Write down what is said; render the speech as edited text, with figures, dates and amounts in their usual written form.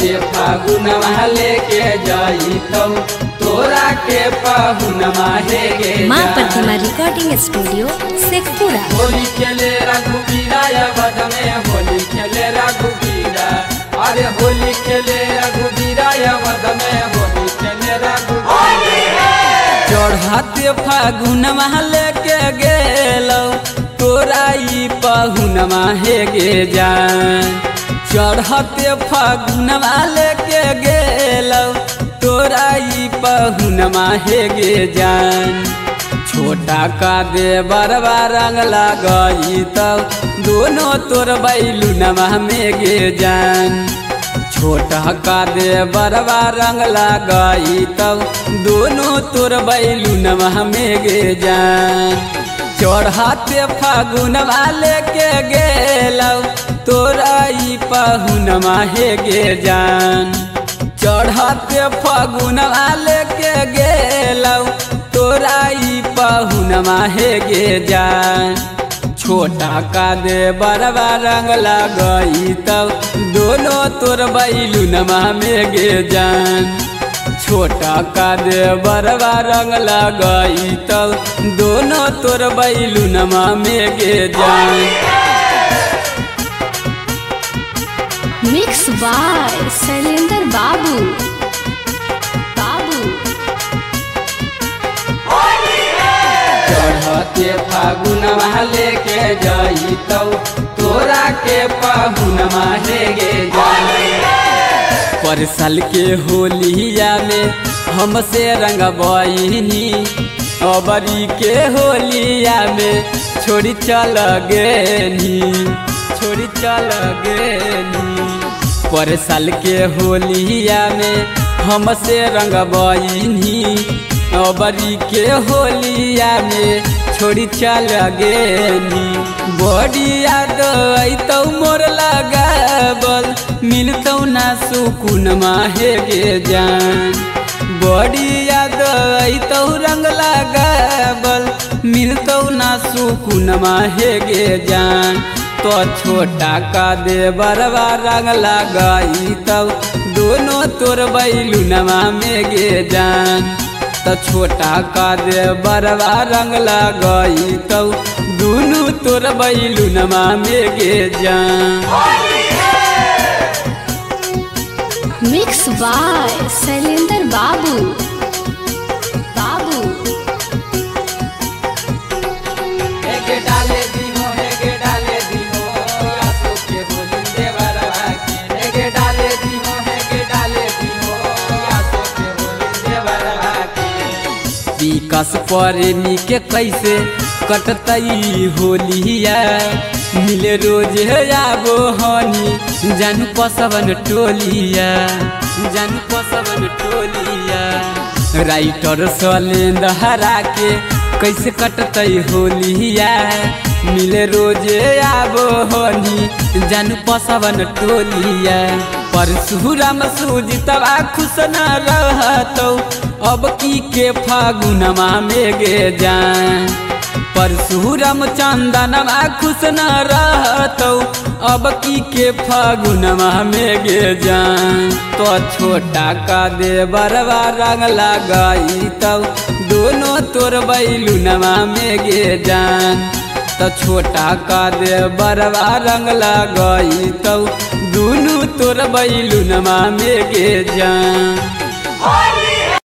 चढ़ते फागुनवा लेके जाइतौ तोरा के पाहुनमा हे गे माँ प्रतिमा रिकॉर्डिंग स्टूडियो शेखपुरा। होली खेले रघुबीरा बद में होली खेले रघुबीरा, अरे होली खेले रघुबीरा बद में होली खेले रघुबीरा। चढ़ते फागुनवा लेके गेलौ तोरा ई पाहुनमा हे गे जान। चढ़ते फागुनवा लेके गेलौ तोरा ई पाहुनमा हे गे जान। छोटा का दे बरबा रंग लगई तब दोनों तोर बैलुनमा में गे जान। छोटा का दे बरबा रंग लगई तब दोनों तोर बैलुनमा में गे जान। चढ़ते फागुनवा लेके गेलौ तोरा ई पाहुनमा हे गे जान। चढ़ते फागुनवा लेके गेलौ तोरा ई पाहुनमा हे गे जान। छोटा का दे बरबा रंग लगई तब दोनों तोर बैलुनमा में गे जान। छोटा का दे बरबा रंग लगई तब दोनों तोर बैलुनमा में गे जान। मिक्स बाय शैलेंद्र बाबू। चढ़ते फागुनवा लेके जाइतौ तोरा के पाहुनमा हे गे जान। पर साल के होलिया में हमसे रंगबईनी, अबरी के होलिया में छोड़ी चल गेनी, छोड़ी चल गेनी। पर साल के होलिया में हमसे रंगबईनी, अबरी के होलिया में छोड़ी चल गेनी। बड़ी याद अइतौ मोर लगाबल मिलतौ ना सुकुनमा हे गे जान। बड़ी याद अइतौ रंग लगाबल मिलतौ ना सुकुनमा हे गे जान। तो छोटा का दे बरबा रंग लगई तब दोनों तोर बैलुनमा में गे जान। तो छोटा का दे बरबा रंग लगई तब दोनों तोर बैलुनमा में गे जान। मिक्स बाय शैलेंद्र बाबू। डाले दी हो हे डाले दी हो आसो के बोली देवरवा की हे डाले दी हो हे डाले दी हो आसो के बोली देवरवा की। विकास प्रेमी के कैसे कटतई होलिया, मिले रोज आबो हनी जानू पसवन टोलिया, जानू पसवन टोलिया। राइटर शैलेंद्र हरा के कैसे कटतई होलिया, मिले रोज आबो हनी जानू पसवन टोलिया। परशुराम सुजितवा खुश न रहतौ अब की के फागुनमा में गे जान। परशुराम चंदनवा खुश न रहतौ अब की के फागुनमा में गे जान। तो छोटा का दे बरबा रंग लगई तब दोनों तोर बैलुनमा में गे जान। तो छोटा का दे बरबा रंग लगई तब दोनों तोर बैलुनमा में गे जान।